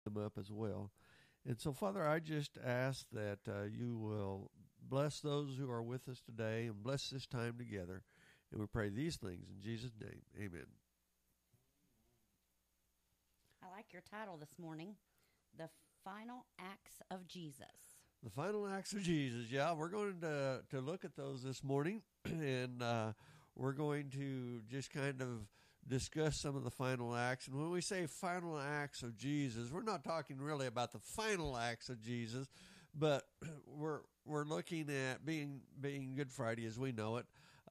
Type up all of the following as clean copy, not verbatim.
them up as well. And so, Father, I just ask that you will bless those who are with us today and bless this time together. And we pray these things in Jesus' name. Amen. I like your title this morning, The Final Acts of Jesus. The final acts of Jesus. Yeah, we're going to look at those this morning, and we're going to just kind of discuss some of the final acts. And when we say final acts of Jesus, we're not talking really about the final acts of Jesus, but we're looking at being Good Friday as we know it.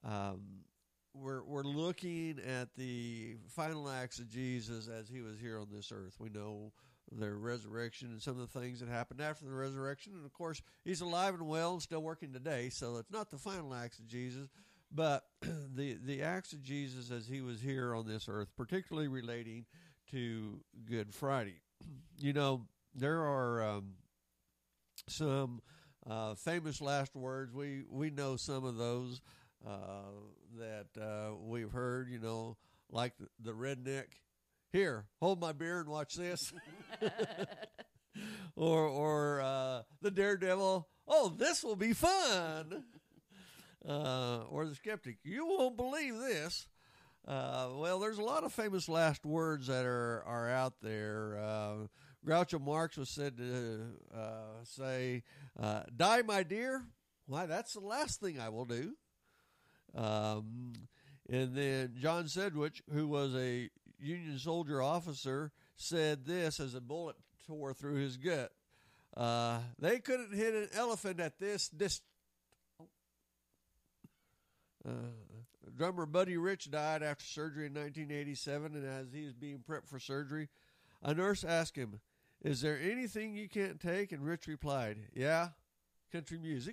We're looking at the final acts of Jesus as he was here on this earth. We know the resurrection and some of the things that happened after the resurrection. And, of course, he's alive and well and still working today, so it's not the final acts of Jesus, but the acts of Jesus as he was here on this earth, particularly relating to Good Friday. You know, there are some famous last words. We know some of those that we've heard, you know, like the redneck, here, hold my beer and watch this. or the daredevil, oh, this will be fun. Or the skeptic, you won't believe this. Well, there's a lot of famous last words that are out there. Groucho Marx was said to say, die, my dear. Why, that's the last thing I will do. And then John Sedgwick, who was a Union soldier officer, said this as a bullet tore through his gut. They couldn't hit an elephant at this distance. Drummer Buddy Rich died after surgery in 1987, and as he was being prepped for surgery, a nurse asked him, is there anything you can't take? And Rich replied, yeah, country music.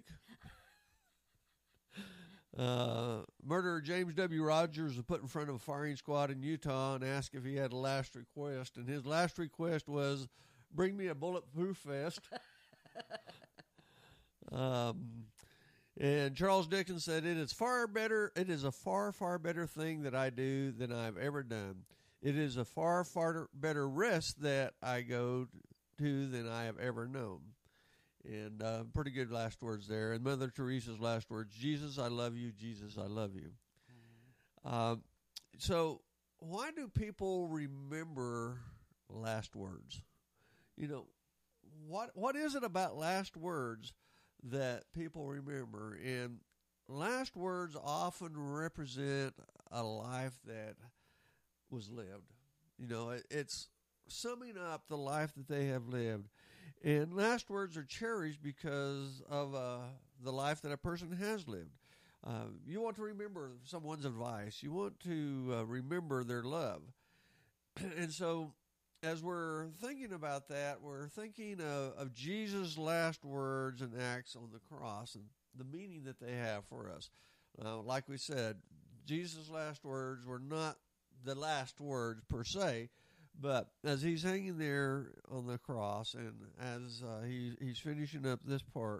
Murderer James W. Rogers was put in front of a firing squad in Utah and asked if he had a last request, and his last request was, bring me a bulletproof vest. And Charles Dickens said, it is a far, far better thing that I do than I've ever done. It is a far, far better rest that I go to than I have ever known. And pretty good last words there. And Mother Teresa's last words, Jesus, I love you. Jesus, I love you. So why do people remember last words? You know, what is it about last words that people remember? And last words often represent a life that was lived. You know, it's summing up the life that they have lived. And last words are cherished because of the life that a person has lived. You want to remember someone's advice. You want to remember their love. And so as we're thinking about that, we're thinking of Jesus' last words and acts on the cross and the meaning that they have for us. Like we said, Jesus' last words were not the last words per se, but as he's hanging there on the cross and as he's finishing up this part,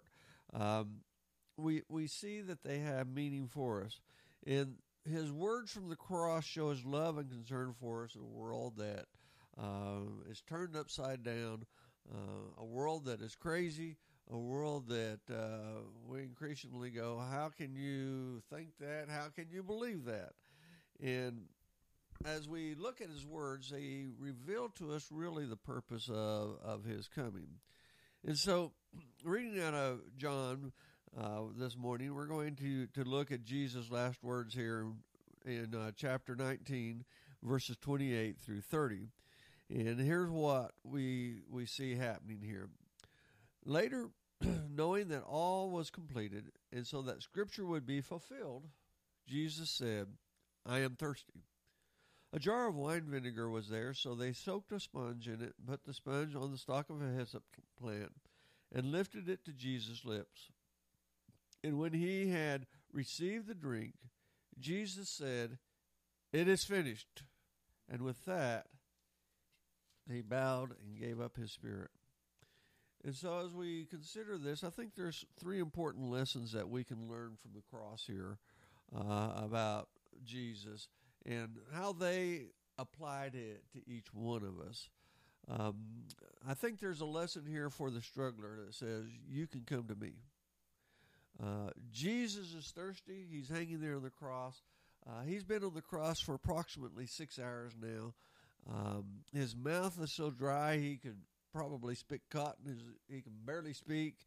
we see that they have meaning for us. And his words from the cross show his love and concern for us, a world that is turned upside down, a world that is crazy, a world that we increasingly go, how can you think that? How can you believe that? And as we look at his words, they reveal to us really the purpose of his coming. And so, reading out of John this morning, we're going to look at Jesus' last words here in chapter 19, verses 28 through 30. And here's what we see happening here. Later, knowing that all was completed, and so that Scripture would be fulfilled, Jesus said, I am thirsty. A jar of wine vinegar was there, so they soaked a sponge in it, put the sponge on the stalk of a hyssop plant, and lifted it to Jesus' lips. And when he had received the drink, Jesus said, it is finished. And with that, he bowed and gave up his spirit. And so as we consider this, I think there's three important lessons that we can learn from the cross here about Jesus and how they applied it to each one of us. I think there's a lesson here for the struggler that says, you can come to me. Jesus is thirsty. He's hanging there on the cross. He's been on the cross for approximately 6 hours now. His mouth is so dry he could probably spit cotton. He can barely speak.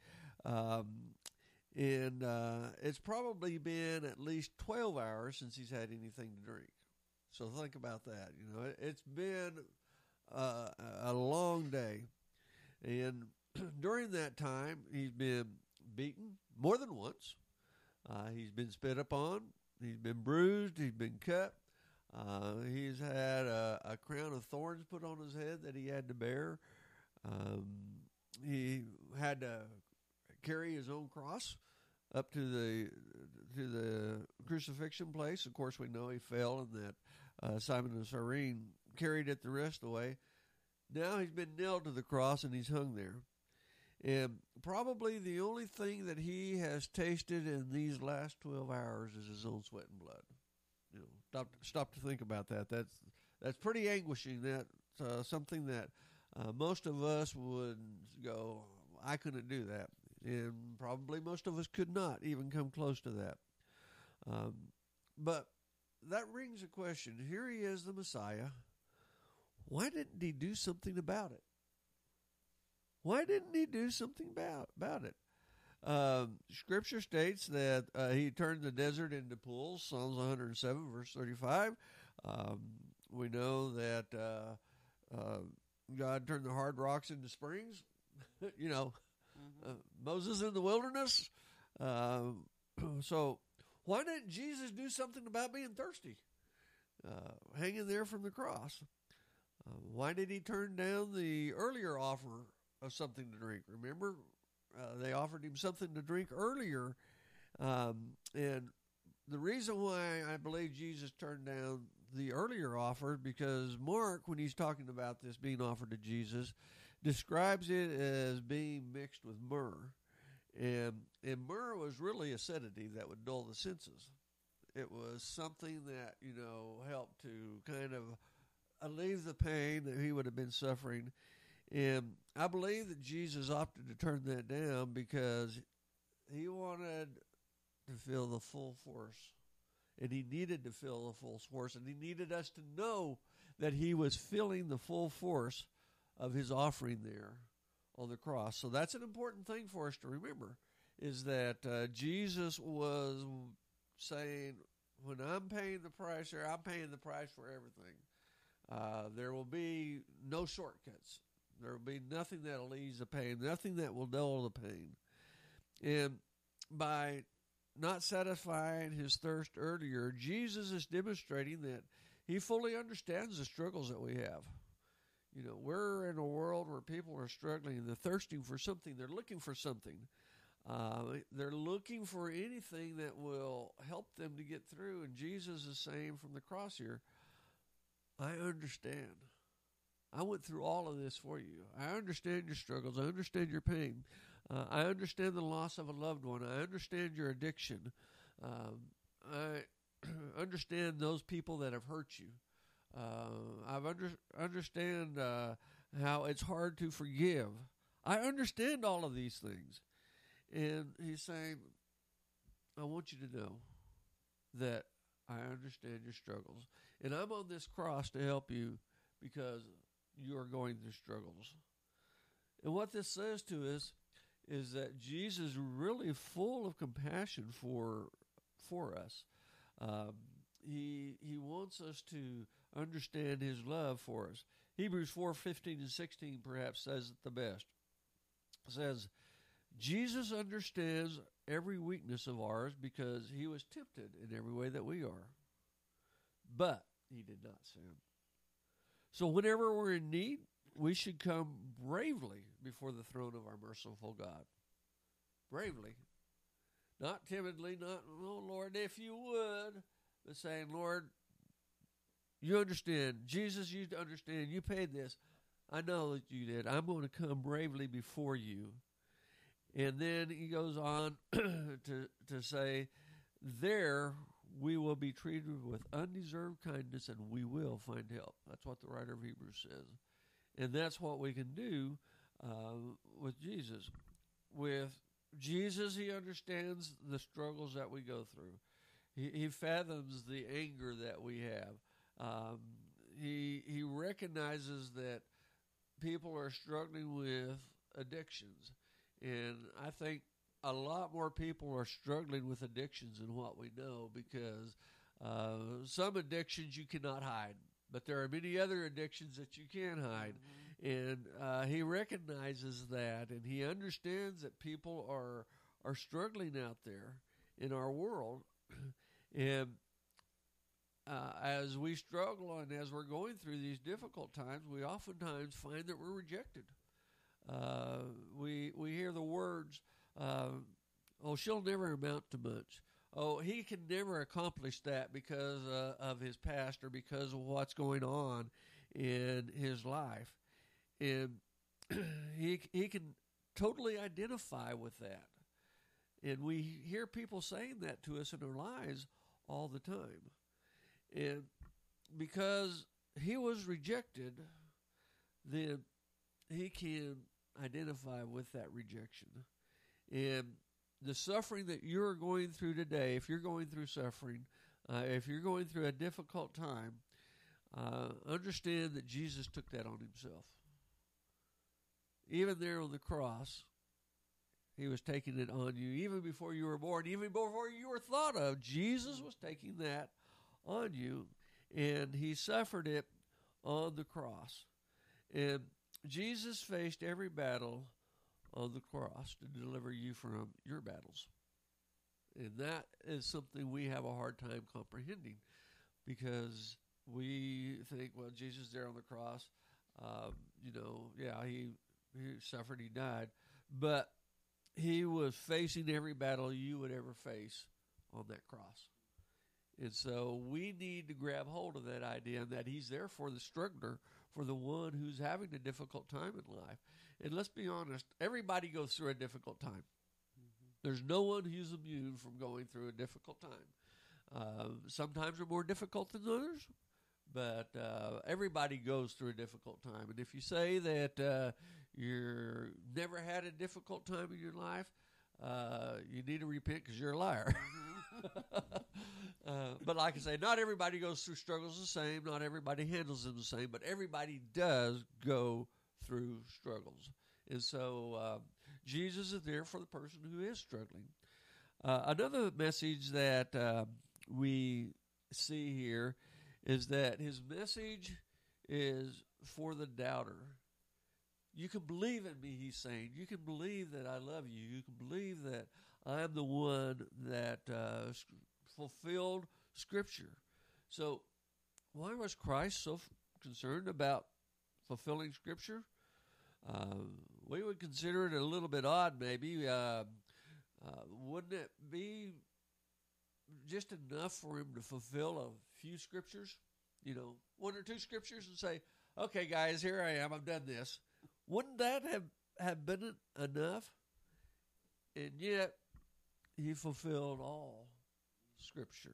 And it's probably been at least 12 hours since he's had anything to drink. So think about that. You know, it's been a long day. And during that time, he's been beaten more than once. He's been spit upon. He's been bruised. He's been cut. He's had a crown of thorns put on his head that he had to bear. He had to carry his own cross up to the crucifixion place. Of course, we know he fell and that Simon of Cyrene carried it the rest of the way. Now he's been nailed to the cross and he's hung there. And probably the only thing that he has tasted in these last 12 hours is his own sweat and blood. You know, stop to think about that. That's pretty anguishing. That's something that most of us would go, I couldn't do that. And probably most of us could not even come close to that. But that rings a question. Here he is, the Messiah. Why didn't he do something about it? Why didn't he do something about it? Scripture states that he turned the desert into pools, Psalms 107, verse 35. We know that God turned the hard rocks into springs. You know, Moses in the wilderness. So why didn't Jesus do something about being thirsty? Hanging there from the cross. Why did he turn down the earlier offer of something to drink? Remember, they offered him something to drink earlier. And the reason why I believe Jesus turned down the earlier offer, because Mark, when he's talking about this being offered to Jesus, describes it as being mixed with myrrh. And myrrh was really a sedative that would dull the senses. It was something that, you know, helped to kind of alleviate the pain that he would have been suffering. And I believe that Jesus opted to turn that down because he wanted to feel the full force. And he needed to feel the full force. And he needed us to know that he was feeling the full force of his offering there on the cross. So that's an important thing for us to remember, is that Jesus was saying, when I'm paying the price here, I'm paying the price for everything. There will be no shortcuts. There will be nothing that will ease the pain, nothing that will dull the pain. And by not satisfying his thirst earlier, Jesus is demonstrating that he fully understands the struggles that we have. You know, we're in a world where people are struggling and they're thirsting for something. They're looking for something. They're looking for anything that will help them to get through. And Jesus is saying from the cross here, I understand. I went through all of this for you. I understand your struggles. I understand your pain. I understand the loss of a loved one. I understand your addiction. I understand those people that have hurt you. I understand how it's hard to forgive. I understand all of these things. And he's saying, I want you to know that I understand your struggles. And I'm on this cross to help you because you are going through struggles. And what this says to us is that Jesus is really full of compassion for us. He wants us to understand his love for us. Hebrews 4:15 and 16 perhaps says it the best. It says, Jesus understands every weakness of ours because he was tempted in every way that we are. But he did not sin. So whenever we're in need, we should come bravely before the throne of our merciful God. Bravely. Not timidly, not, oh Lord, if you would, but saying, Lord, you understand. Jesus, you understand. You paid this. I know that you did. I'm going to come bravely before you. And then he goes on to say, there we will be treated with undeserved kindness and we will find help. That's what the writer of Hebrews says. And that's what we can do with Jesus. With Jesus, he understands the struggles that we go through. He fathoms the anger that we have. He recognizes that people are struggling with addictions. And I think a lot more people are struggling with addictions than what we know, because some addictions you cannot hide, but there are many other addictions that you can hide. And he recognizes that, and he understands that people are struggling out there in our world. And as we struggle and as we're going through these difficult times, we oftentimes find that we're rejected. We hear the words, "Oh, she'll never amount to much. Oh, he can never accomplish that because of his past or because of what's going on in his life." And he can totally identify with that. And we hear people saying that to us in our lives all the time. And because he was rejected, then he can identify with that rejection. And the suffering that you're going through today, if you're going through suffering, if you're going through a difficult time, understand that Jesus took that on himself. Even there on the cross, he was taking it on you. Even before you were born, even before you were thought of, Jesus was taking that on you, and he suffered it on the cross. And Jesus faced every battle on the cross to deliver you from your battles. And that is something we have a hard time comprehending, because we think, well, Jesus there on the cross, he suffered, he died, but he was facing every battle you would ever face on that cross. And so we need to grab hold of that idea, and that he's there for the struggler, for the one who's having a difficult time in life. And let's be honest, everybody goes through a difficult time. There's no one who's immune from going through a difficult time. Sometimes they're more difficult than others, but everybody goes through a difficult time. And if you say that you're never had a difficult time in your life, you need to repent, because you're a liar. But like I say, not everybody goes through struggles the same. Not everybody handles them the same. But everybody does go through struggles. And so Jesus is there for the person who is struggling. Another message that we see here is that his message is for the doubter. You can believe in me, he's saying. You can believe that I love you. You can believe that I am the one that fulfilled Scripture. So why was Christ so concerned about fulfilling Scripture? We would consider it a little bit odd, maybe. Wouldn't it be just enough for him to fulfill a few Scriptures? One or two Scriptures, and say, okay, guys, here I am. I've done this. Wouldn't that have been enough? And yet, he fulfilled all Scripture.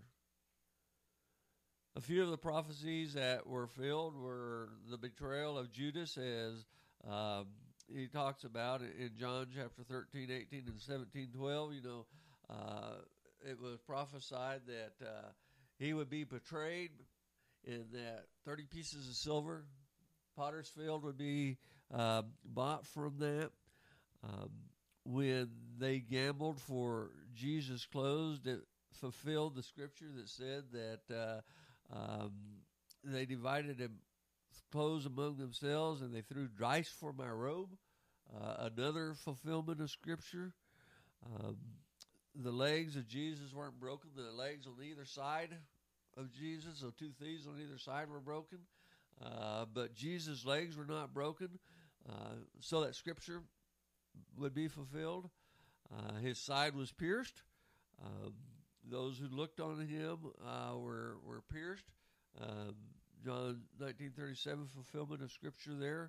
A few of the prophecies that were filled were the betrayal of Judas, as he talks about in John chapter 13, 18, and 17, 12. It was prophesied that he would be betrayed, and that 30 pieces of silver, potter's field, would be bought from that. When they gambled for Jesus' clothes, it fulfilled the Scripture that said that they divided him clothes among themselves, and they threw dice for my robe. Another fulfillment of Scripture. The legs of Jesus weren't broken. The legs on either side of Jesus, so two thieves on either side, were broken. But Jesus' legs were not broken, so that Scripture would be fulfilled. His side was pierced. Those who looked on him were pierced. John 19:37, fulfillment of Scripture there.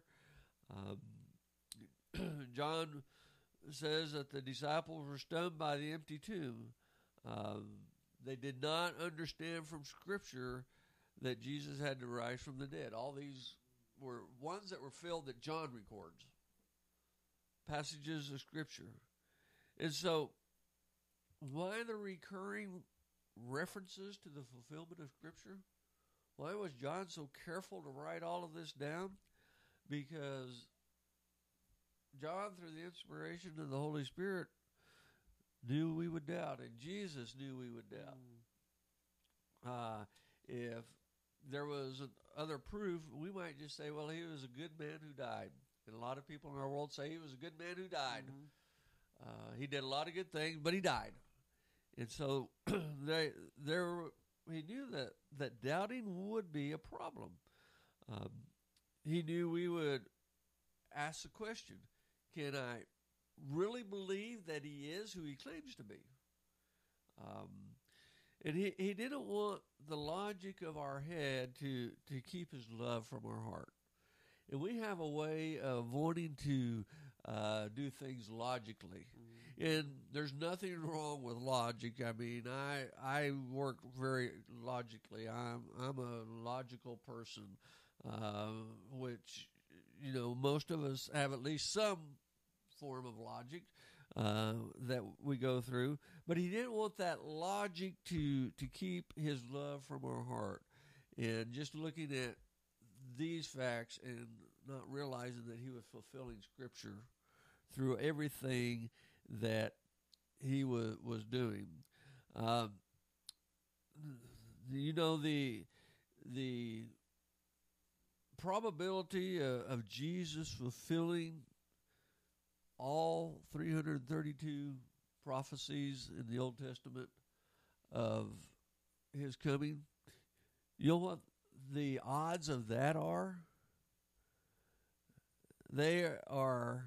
John says that the disciples were stunned by the empty tomb. They did not understand from Scripture that Jesus had to rise from the dead. All these were ones that were filled that John records, passages of Scripture. And so, why the recurring references to the fulfillment of Scripture? Why was John so careful to write all of this down? Because John, through the inspiration of the Holy Spirit, knew we would doubt, and Jesus knew we would doubt. If there was other proof, we might just say, well, he was a good man who died. And a lot of people in our world say he was a good man who died. He did a lot of good things, but he died. And so he knew that doubting would be a problem. He knew we would ask the question, can I really believe that he is who he claims to be? And he didn't want the logic of our head to keep his love from our heart. And we have a way of wanting to do things logically. And there's nothing wrong with logic. I mean, I work very logically. I'm a logical person, which, most of us have at least some form of logic that we go through. But he didn't want that logic to keep his love from our heart. And just looking at these facts and not realizing that he was fulfilling Scripture through everything that he was doing. The probability of Jesus fulfilling all 332 prophecies in the Old Testament of his coming, you know what the odds of that are? They are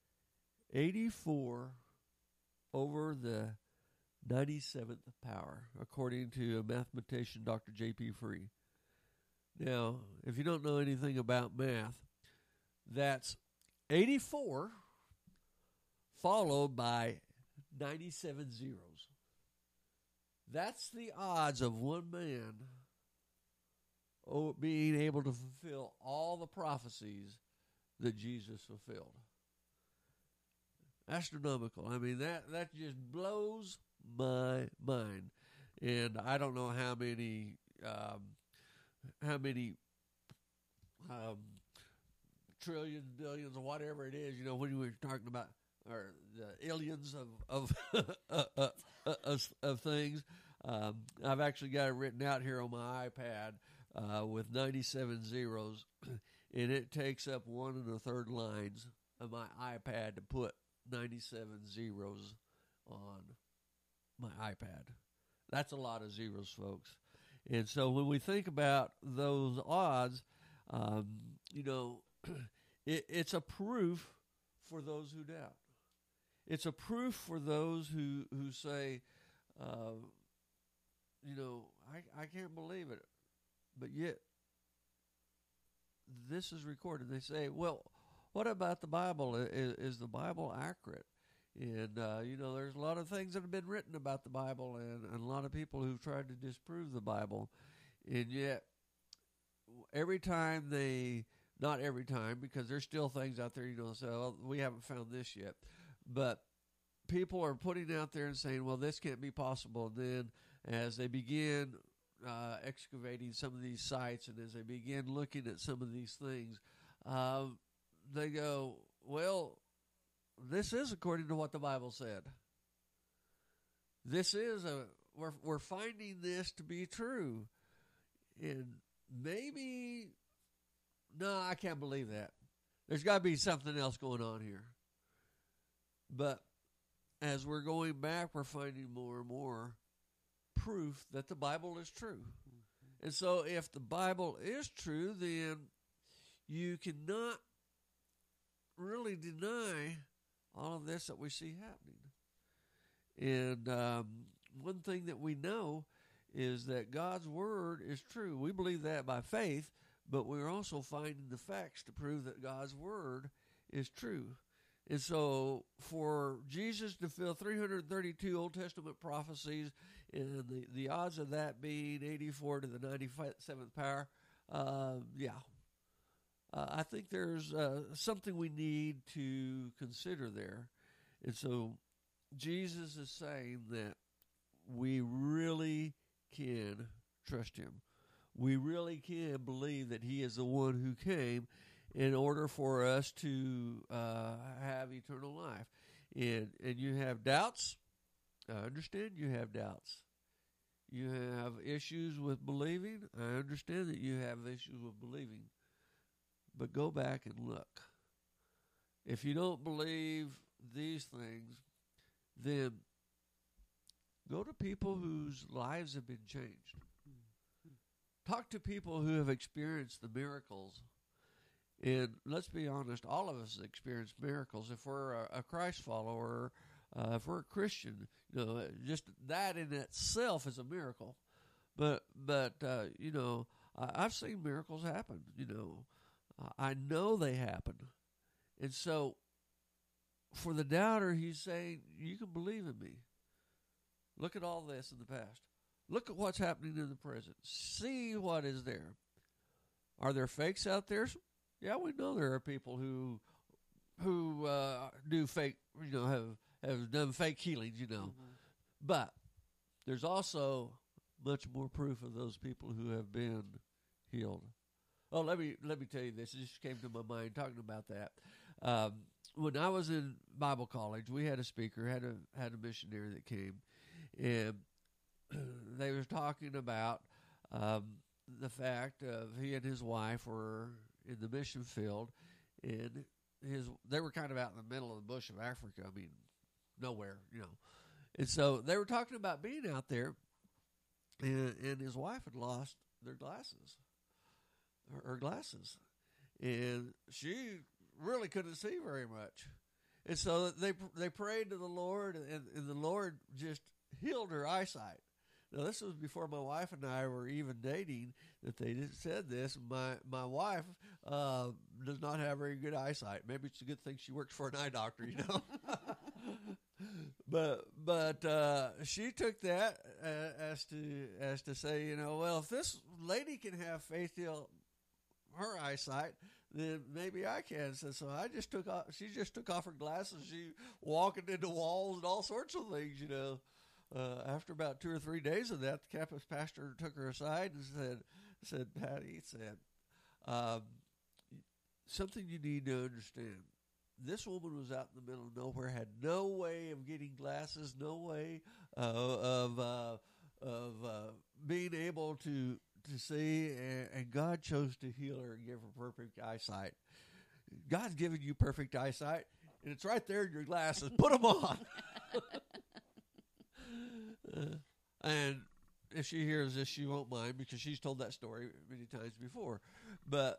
84 over the 97th power, according to a mathematician, Dr. J.P. Free. Now, if you don't know anything about math, that's 84 followed by 97 zeros. That's the odds of one man being able to fulfill all the prophecies that Jesus fulfilled. Astronomical. I mean, that just blows my mind. And I don't know how many trillions, billions, or whatever it is, when we were talking about or the illions of things. I've actually got it written out here on my iPad with 97 zeros, and it takes up 1 1/3 lines of my iPad to put 97 zeros on my iPad. That's a lot of zeros, folks. And so when we think about those odds, it's a proof for those who doubt. It's a proof for those who say, I can't believe it. But yet, this is recorded. They say, well, what about the Bible? Is the Bible accurate? And, there's a lot of things that have been written about the Bible and a lot of people who've tried to disprove the Bible. And yet, not every time, because there's still things out there, so we haven't found this yet. But people are putting out there and saying, well, this can't be possible. And then as they begin excavating some of these sites and as they begin looking at some of these things, they go, well, this is according to what the Bible said. This is we're finding this to be true. And maybe, no, I can't believe that. There's got to be something else going on here. But as we're going back, we're finding more and more proof that the Bible is true. And so if the Bible is true, then you cannot really deny all of this that we see happening. And one thing that we know is that God's Word is true. We believe that by faith, but we're also finding the facts to prove that God's Word is true. And so for Jesus to fulfill 332 Old Testament prophecies, and the odds of that being 84 to the 97th power, I think there's something we need to consider there. And so Jesus is saying that we really can trust him. We really can believe that he is the one who came in order for us to have eternal life. And you have doubts. I understand you have doubts. You have issues with believing. I understand that you have issues with believing. But go back and look. If you don't believe these things, then go to people whose lives have been changed. Talk to people who have experienced the miracles. And let's be honest, all of us experience miracles. If we're a Christ follower, if we're a Christian, just that in itself is a miracle. But I've seen miracles happen. I know they happen. And so for the doubter, he's saying, you can believe in me. Look at all this in the past. Look at what's happening in the present. See what is there. Are there fakes out there? Yeah, we know there are people who do fake, have done fake healings, Mm-hmm. But there's also much more proof of those people who have been healed. Oh, let me tell you this. It just came to my mind talking about that. When I was in Bible college, we had a speaker, had a missionary that came, and they was talking about the fact of he and his wife were in the mission field, and they were kind of out in the middle of the bush of Africa. I mean, nowhere, And so they were talking about being out there, and his wife had lost their glasses, her glasses, and she really couldn't see very much. And so they prayed to the Lord, and the Lord just healed her eyesight. Now, this was before my wife and I were even dating that they just said this. My wife does not have very good eyesight. Maybe it's a good thing she works for an eye doctor, But she took that as to say, well, if this lady can have faith heal her eyesight, then maybe I can. So she just took off her glasses. She walking into walls and all sorts of things, After about 2 or 3 days of that, the campus pastor took her aside and said, Patty, something you need to understand. This woman was out in the middle of nowhere, had no way of getting glasses, no way of being able to see, and God chose to heal her and give her perfect eyesight. God's given you perfect eyesight, and it's right there in your glasses. Put them on. And if she hears this, she won't mind because she's told that story many times before. But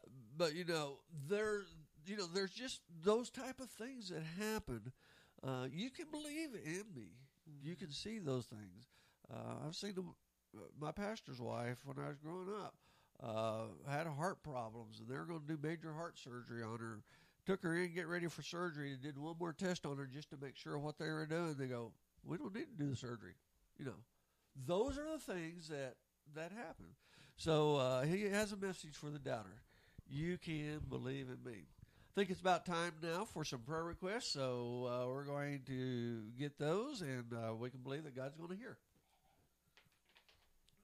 there's just those type of things that happen. You can believe in me. You can see those things. I've seen them. My pastor's wife, when I was growing up, had heart problems, and they were going to do major heart surgery on her. Took her in, get ready for surgery, and did one more test on her just to make sure what they were doing. They go, we don't need to do the surgery. Those are the things that happen. So he has a message for the doubter. You can believe in me. I think it's about time now for some prayer requests. So we're going to get those, and we can believe that God's going to hear.